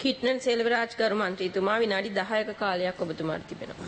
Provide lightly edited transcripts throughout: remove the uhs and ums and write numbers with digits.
කිට්නන් සෙල්වරාජ් ගරු මන්ත්‍රීතුමා විනාඩි 10ක කාලයක් ඔබතුමාට තිබෙනවා.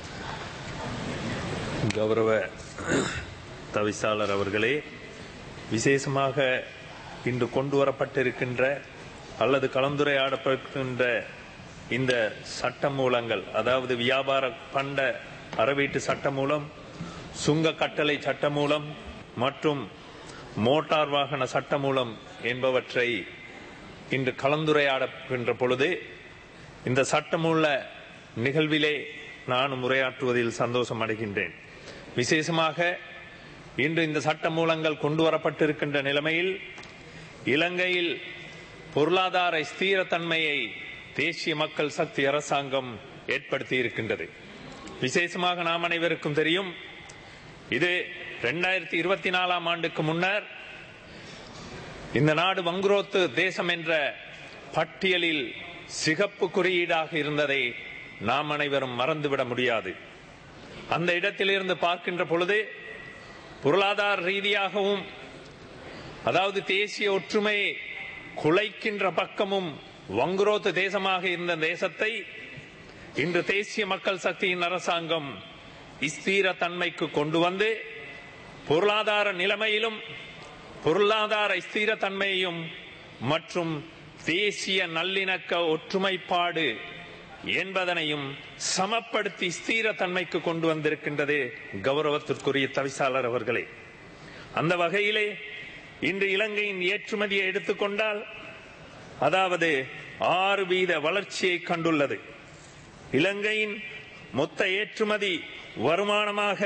கௌரவ தவிசாளர் அவர்களே, விசேஷமாக இன்று கொண்டு வரப்பட்டிருக்கின்ற அல்லது கலந்துரையாடப்பட்டிருக்கின்ற இந்த சட்டமூலங்கள், அதாவது வியாபார பண்ட அறவீட்டு சட்டமூலம், சுங்க கட்டளை சட்டமூலம் மற்றும் மோட்டார் வாகன சட்டமூலம் என்பவற்றை இன்று கலந்துரையாடுகின்ற பொழுது இந்த சட்டமூல நிகழ்விலே நான் உரையாற்றுவதில் சந்தோஷம் அடைகின்றேன். விசேஷமாக இன்று இந்த சட்டமூலங்கள் கொண்டு வரப்பட்டிருக்கின்ற நிலைமையில் இலங்கையில் பொருளாதார ஸ்திரத்தன்மையை தேசிய மக்கள் சக்தி அரசாங்கம் ஏற்படுத்தி இருக்கின்றது. விசேஷமாக நாம் அனைவருக்கும் தெரியும், இது 2024 ஆண்டுக்கு முன்னர் இந்த நாடு வங்குரோத்து தேசம் என்ற பட்டியலில் சிகப்பு குறியீடாக இருந்ததை நாம் அனைவரும் மறந்துவிட முடியாது. அந்த இடத்திலிருந்து பார்க்கின்ற பொழுது பொருளாதார ரீதியாகவும், அதாவது தேசிய ஒற்றுமையை குலைக்கின்ற பக்கமும் வங்குரோத்து தேசமாக இருந்த தேசத்தை இன்று தேசிய மக்கள் சக்தியின் அரசாங்கம் ஸ்திர தன்மைக்கு கொண்டு வந்து பொருளாதார நிலைமையிலும் பொருளாதார ஸ்திர தன்மையையும் மற்றும் தேசிய நல்லிணக்க ஒற்றுமைப்பாடு என்பதனையும் சமப்படுத்தி ஸ்திர தன்மைக்கு கொண்டு வந்திருக்கின்றது கௌரவத்திற்குரிய தவிசாளர் அவர்களே. அந்த வகையிலே இன்று இலங்கையின் ஏற்றுமதியை எடுத்துக்கொண்டால் அதாவது 6% வளர்ச்சியை கண்டுள்ளது. இலங்கையின் மொத்த ஏற்றுமதி வருமானமாக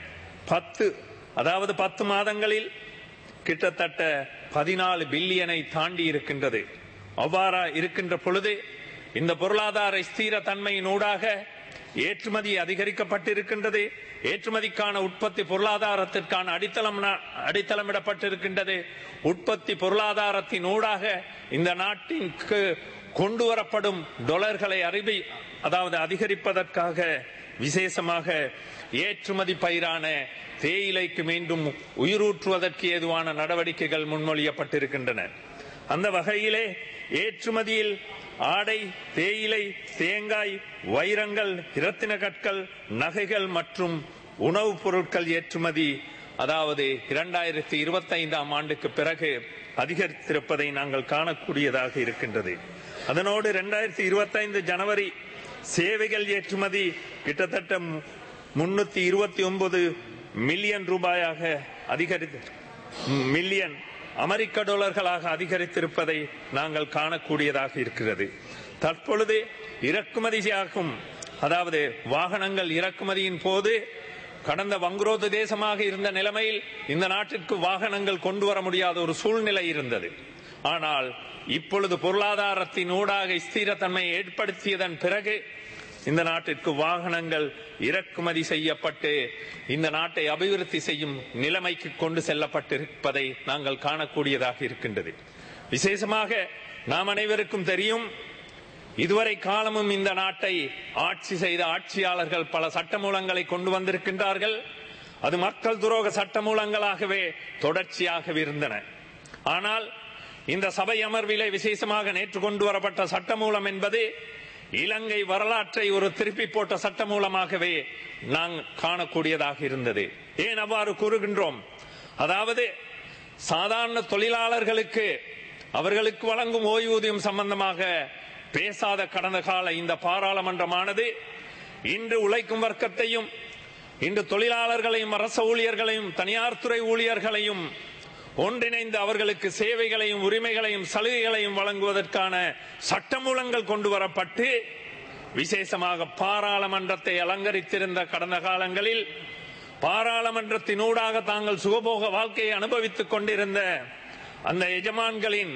10 மாதங்களில் கிட்டத்தட்ட 14 பில்லியனை தாண்டி இருக்கின்றது. அவ்வாறா இருக்கின்ற பொழுது இந்த பொருளாதார ஸ்திர தன்மையினூடாக ஏற்றுமதி அதிகரிக்கப்பட்டிருக்கின்றது. ஏற்றுமதிக்கான உற்பத்தி பொருளாதாரத்திற்கான அடித்தளமிடப்பட்டிருக்கின்றது. உற்பத்தி பொருளாதாரத்தினூடாக இந்த நாட்டிற்கு கொண்டு வரப்படும் டாலர்களை அதிகரிப்பதற்காக விசேஷமாக ஏற்றுமதி பயிரான தேயிலைக்கு மீண்டும் உயிரூற்றுவதற்கு ஏதுவான நடவடிக்கைகள் முன்மொழியப்பட்டிருக்கின்றன. அந்த வகையிலே ஏற்றுமதியில் ஆடை, தேயிலை, தேங்காய், வைரங்கள், இரத்தின கற்கள், நகைகள் மற்றும் உணவுப் பொருட்கள் ஏற்றுமதி அதாவது 2025 ஆண்டுக்கு பிறகு அதிகரித்திருப்பதை நாங்கள் காணக்கூடியதாக இருக்கின்றது. அதனோடு 2025 ஜனவரி சேவைகள் ஏற்றுமதி கிட்டத்தட்ட 329 மில்லியன் ரூபாயாக மில்லியன் அமெரிக்க டாலர்களாக அதிகரித்திருப்பதை நாங்கள் காணக்கூடியதாக இருக்கிறது. தற்பொழுது இறக்குமதியாகும், அதாவது வாகனங்கள் இறக்குமதியின் போது கடந்த வங்குரோத்து தேசமாக இருந்த நிலைமையில் இந்த நாட்டிற்கு வாகனங்கள் கொண்டு வர முடியாத ஒரு சூழ்நிலை இருந்தது. ஆனால் இப்பொழுது பொருளாதாரத்தின் ஊடாக ஸ்திரத்தன்மையை ஏற்படுத்தியதன் பிறகு இந்த நாட்டிற்கு வாகனங்கள் இறக்குமதி செய்யப்பட்டு இந்த நாட்டை அபிவிருத்தி செய்யும் நிலைமைக்கு கொண்டு செல்லப்பட்டிருப்பதை நாங்கள் காணக்கூடியதாக இருக்கின்றது. விசேஷமாக நாம் அனைவருக்கும் தெரியும், இதுவரை காலமும் இந்த நாட்டை ஆட்சி செய்த ஆட்சியாளர்கள் பல சட்டமூலங்களை கொண்டு வந்திருக்கின்றார்கள். அது மக்கள் துரோக சட்டமூலங்களாகவே தொடர்ச்சியாகவே இருந்தன. ஆனால் இந்த சபை அமர்விலே விசேஷமாக நேற்று கொண்டு வரப்பட்ட சட்டமூலம் என்பது இலங்கை வரலாற்றை ஒரு திருப்பி போட்ட சட்டமூலமாகவே நாங்கள் காணக்கூடியதாக இருந்தது. ஏன் அவ்வாறு கூறுகின்றோம்? அதாவது சாதாரண தொழிலாளர்களுக்கு அவர்களுக்கு வழங்கும் ஓய்வூதியம் சம்பந்தமாக பேசாத கடந்த கால இந்த பாராளுமன்றமானது இன்று உழைக்கும் வர்க்கத்தையும், இன்று தொழிலாளர்களையும், அரச ஊழியர்களையும், தனியார் துறை ஊழியர்களையும் ஒன்றிணைந்து அவர்களுக்கு சேவைகளையும் உரிமைகளையும் சலுகைகளையும் வழங்குவதற்கான சட்டமூலங்கள் கொண்டு வரப்பட்டு விசேஷமாக பாராளுமன்றத்தை அலங்கரித்திருந்த கடந்த காலங்களில் பாராளுமன்றத்தினூடாக தாங்கள் சுகபோக வாழ்க்கையை அனுபவித்துக் கொண்டிருந்த அந்த எஜமான்களின்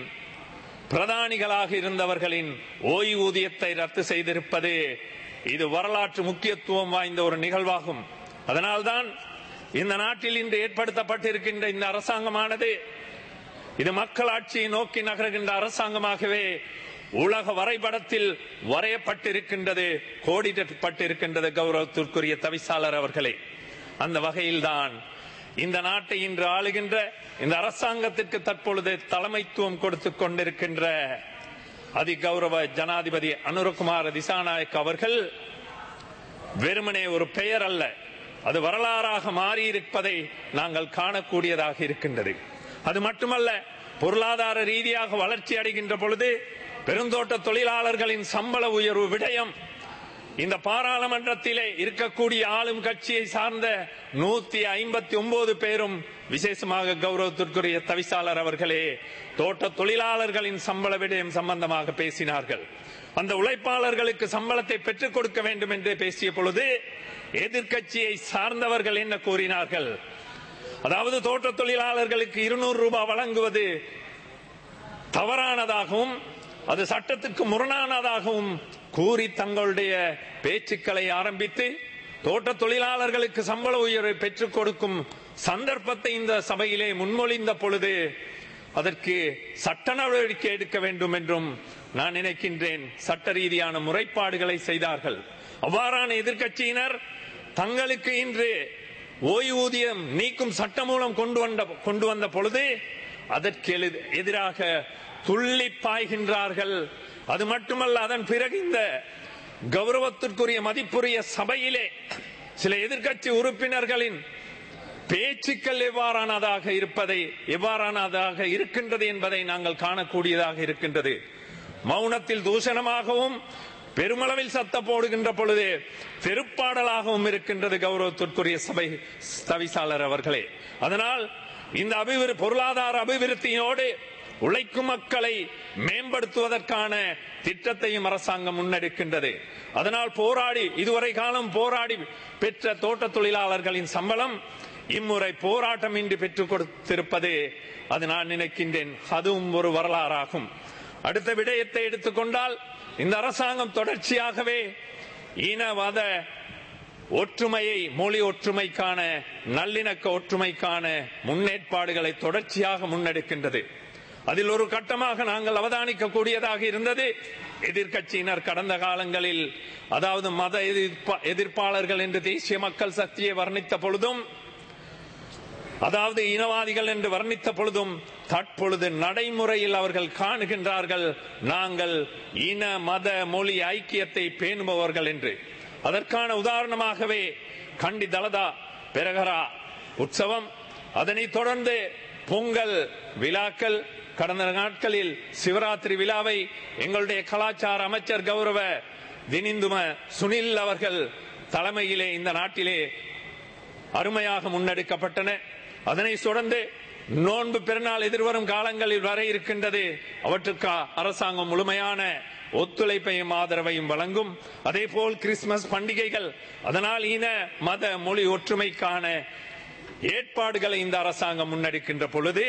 பிரதானிகளாக இருந்தவர்களின் ஓய்வூதியத்தை ரத்து செய்திருப்பது இது வரலாற்று முக்கியத்துவம் வாய்ந்த ஒரு நிகழ்வாகும். அதனால்தான் இந்த நாட்டில் இன்று ஏற்படுத்தப்பட்டிருக்கின்ற இந்த அரசாங்கமானது இது மக்களாட்சியை நோக்கி நகர்கின்ற அரசாங்கமாகவே உலக வரைபடத்தில் வரையப்பட்டிருக்கின்றது, கோடிடப்பட்டிருக்கின்றது கௌரவத்திற்குரிய தவிசாளர் அவர்களே. அந்த வகையில்தான் இந்த நாட்டை இன்று ஆளுகின்ற இந்த அரசாங்கத்திற்கு தற்பொழுது தலைமைத்துவம் கொடுத்துக் கொண்டிருக்கின்ற அதிகௌரவ ஜனாதிபதி அனுரகுமார திசாநாயக் அவர்கள் வெறுமனே ஒரு பெயர் அல்ல, அது வரலாறாக மாறியிருப்பதை நாங்கள் காணக்கூடியதாக இருக்கின்றது. அது மட்டுமல்ல, பொருளாதார ரீதியாக வளர்ச்சி அடைகின்ற பொழுது பெருந்தோட்ட தொழிலாளர்களின் சம்பள உயர்வு விடயம் இந்த பாராளுமன்றத்திலே இருக்கக்கூடிய ஆளும் கட்சியை சார்ந்த 159 பேரும், விசேஷமாக கௌரவத்திற்குரிய தவிசாளர் அவர்களே, தோட்ட தொழிலாளர்களின் சம்பள விடயம் சம்பந்தமாக பேசினார்கள். அந்த உழைப்பாளர்களுக்கு சம்பளத்தை பெற்றுக் கொடுக்க வேண்டும் என்று பேசிய பொழுது எதிர்கட்சியை சார்ந்தவர்கள் என்ன கூறினார்கள்? அதாவது தோட்ட தொழிலாளர்களுக்கு 200 ரூபாய் வழங்குவது தவறானதாகவும் அது சட்டத்துக்கு முரணானதாகவும் கூறி தங்களுடைய பேச்சுக்களை ஆரம்பித்து தோட்ட தொழிலாளர்களுக்கு சம்பள உயர்வை பெற்றுக் கொடுக்கும் சந்தர்ப்பத்தை இந்த சபையிலே முன்மொழிந்த பொழுது அதற்கு சட்ட நடவடிக்கை எடுக்க வேண்டும் என்றும் நான் நினைக்கின்றேன். சட்ட ரீதியான முறைப்பாடுகளை செய்தார்கள். அவ்வாறான எதிர்க்கட்சியினர் தங்களுக்கு இன்று ஓய்வூதியம் நீக்கும் சட்டமூலம் கொண்டு வந்த பொழுது அதற்கு எதிராக துள்ளி பாய்கின்றார்கள். அது மட்டுமல்ல, அதன் பிறகு இந்த கௌரவத்திற்குரிய மதிப்புரிய சபையிலே சில எதிர்க்கட்சி உறுப்பினர்களின் பேச்சுக்கள் எவ்வாறானதாக இருக்கின்றது என்பதை நாங்கள் காணக்கூடியதாக இருக்கின்றது. மௌனத்தில் தூஷணமாகவும் பெருமளவில் சத்த போடுகின்ற பொழுது பெருப்பாடலாகவும் இருக்கின்றது கௌரவத்திற்குரிய சபை தவிசாளர் அவர்களே. அதனால் இந்த பொருளாதார அபிவிருத்தியோடு உழைக்கும் மக்களை மேம்படுத்துவதற்கான திட்டத்தையும் அரசாங்கம் முன்னெடுக்கின்றது. அதனால் இதுவரை காலம் போராடி பெற்ற தோட்ட தொழிலாளர்களின் சம்பளம் இம்முறை போராட்டம் இன்றி பெற்றுக் கொடுத்திருப்பது, அது நான் நினைக்கின்றேன் அதுவும் ஒரு வரலாறாகும். அடுத்த விடயத்தை எடுத்துக்கொண்டால், இந்த அரசாங்கம் தொடர்ச்சியாகவே இனவாத ஒற்றுமையை, மொழி ஒற்றுமைக்கான, நல்லிணக்க ஒற்றுமைக்கான முன்னேற்பாடுகளை தொடர்ச்சியாக முன்னெடுக்கின்றது. அதில் ஒரு கட்டமாக நாங்கள் அவதானிக்க கூடியதாக இருந்தது, எதிர்க்கட்சியினர் கடந்த காலங்களில், அதாவது மத எதிர்ப்பாளர்கள் என்று தேசிய மக்கள் சக்தியை வர்ணித்த பொழுதும், அதாவது இனவாதிகள் என்று வர்ணித்த பொழுதும், தற்பொழுது நடைமுறையில் அவர்கள் காணுகின்றார்கள் நாங்கள் இன மத மொழி ஐக்கியத்தை பேணுபவர்கள் என்று. அதற்கான உதாரணமாகவே கண்டி தலதா பெரகரா உற்சவம், அதனைத் தொடர்ந்து பொங்கல் விழாக்கள், கடந்த நாட்களில் சிவராத்திரி விழாவை எங்களுடைய கலாச்சார அமைச்சர் கௌரவ தினிந்தும சுனில் அவர்கள் தலைமையிலே இந்த நாட்டிலே அருமையாக முன்னெடுக்கப்பட்டன. அதனை தொடர்ந்து நோன்பு பெருநாள் எதிர்வரும் காலங்களில் வர இருக்கின்றது. அவற்றுக்கு அரசாங்கம் முழுமையான ஒத்துழைப்பையும் ஆதரவையும் வழங்கும். அதே போல் கிறிஸ்துமஸ் பண்டிகைகள், அதனால் இன மத மொழி ஒற்றுமைக்கான ஏற்பாடுகளை இந்த அரசாங்கம் முன்னெடுக்கின்ற பொழுது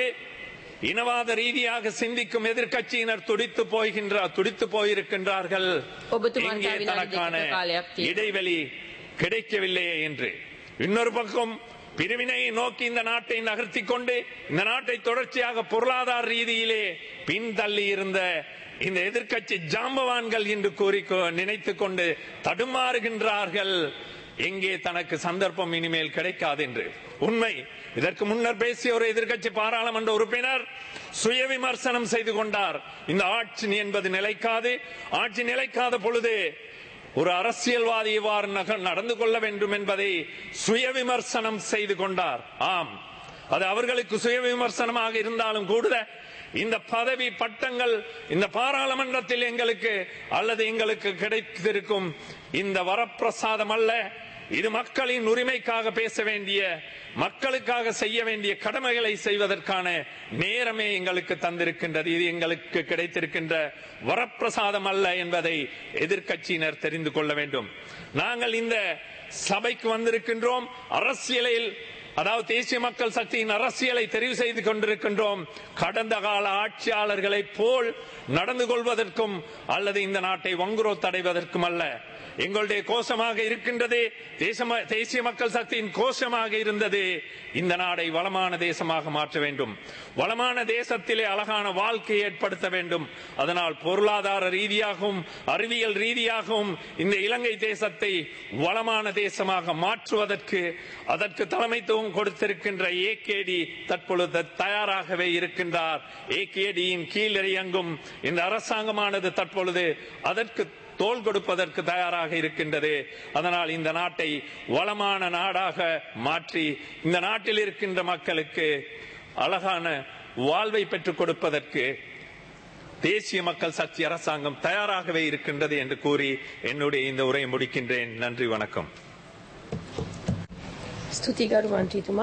இனவாத ரீதியாக சிந்திக்கும் எதிர்க்கட்சியினர் துடித்து போயிருக்கின்றார்கள். இங்கே தனக்கான இடைவெளி கிடைக்கவில்லையே என்று. இன்னொரு பக்கம் பிரிவினையை நோக்கி இந்த நாட்டை நகர்த்தி கொண்டு இந்த நாட்டை தொடர்ச்சியாக பொருளாதார ரீதியிலே பின்தள்ளி இருந்த இந்த எதிர்க்கட்சி ஜாம்பவான்கள் என்று கூறி நினைத்துக் கொண்டு தடுமாறுகின்றார்கள். எங்கே தனக்கு சந்தர்ப்பம் இனிமேல் கிடைக்காது என்று. உண்மை, இதற்கு முன்னர் பேசிய ஒரு எதிர்க்கட்சி பாராளுமன்ற உறுப்பினர் சுய விமர்சனம் செய்து கொண்டார். இந்த ஆட்சி என்பது நிலைக்காது, ஆட்சி நிலைக்காத பொழுது ஒரு அரசியல்வாதி இவ்வாறு நடந்து கொள்ள வேண்டும் என்பதை சுய விமர்சனம் செய்து கொண்டார். ஆம், அது அவர்களுக்கு சுய விமர்சனமாக இருந்தாலும் கூட இந்த பதவி பட்டங்கள் இந்த பாராளுமன்றத்தில் எங்களுக்கு அல்லது எங்களுக்கு கிடைத்திருக்கும் இந்த வரப்பிரசாதம் அல்ல. இது மக்களின் உரிமைக்காக பேச வேண்டிய, மக்களுக்காக செய்ய வேண்டிய கடமைகளை செய்வதற்கான நேரமே எங்களுக்கு தந்திருக்கின்றது. இது எங்களுக்கு கிடைத்திருக்கின்ற வரப்பிரசாதம் அல்ல என்பதை எதிர்க்கட்சியினர் தெரிந்து கொள்ள வேண்டும். நாங்கள் இந்த சபைக்கு வந்திருக்கின்றோம், அரசியலில், அதாவது தேசிய மக்கள் சக்தியின் அரசியலை தெரிவு செய்து கொண்டிருக்கின்றோம். கடந்த கால ஆட்சியாளர்களை போல் நடந்து கொள்வதற்கும் அல்லது இந்த நாட்டை வங்குரோத்தடைவதற்கும் அல்ல. எங்களுடைய கோஷமாக இருக்கின்றது, தேசிய மக்கள் சக்தியின் கோஷமாக இருந்தது, இந்த நாடை வளமான தேசமாக மாற்ற வேண்டும், வளமான தேசத்திலே அழகான வாழ்க்கையை ஏற்படுத்த வேண்டும். அதனால் பொருளாதார ரீதியாகவும் அறிவியல் ரீதியாகவும் இந்த இலங்கை தேசத்தை வளமான தேசமாக மாற்றுவதற்கு, அதற்கு தலைமைத்துவம் மிகவும் கொடுத்திருக்கின்ற ஏகேடி தற்பொழுது தயாராகவே இருக்கின்றார். ஏகேடியின் கீழ் இயங்கும் இந்த அரசாங்கமானது தற்பொழுது அதற்கு தோள் கொடுப்பதற்கு தயாராக இருக்கின்றது. அதனால் இந்த நாட்டை வளமான நாடாக மாற்றி இந்த நாட்டில் இருக்கின்ற மக்களுக்கு அழகான வாழ்வை பெற்றுக் கொடுப்பதற்கு தேசிய மக்கள் சக்தி அரசாங்கம் தயாராகவே இருக்கின்றது என்று கூறி என்னுடைய இந்த உரையை முடிக்கின்றேன். நன்றி, வணக்கம். ස්තුතියි ගරු මන්ත්‍රීතුමා.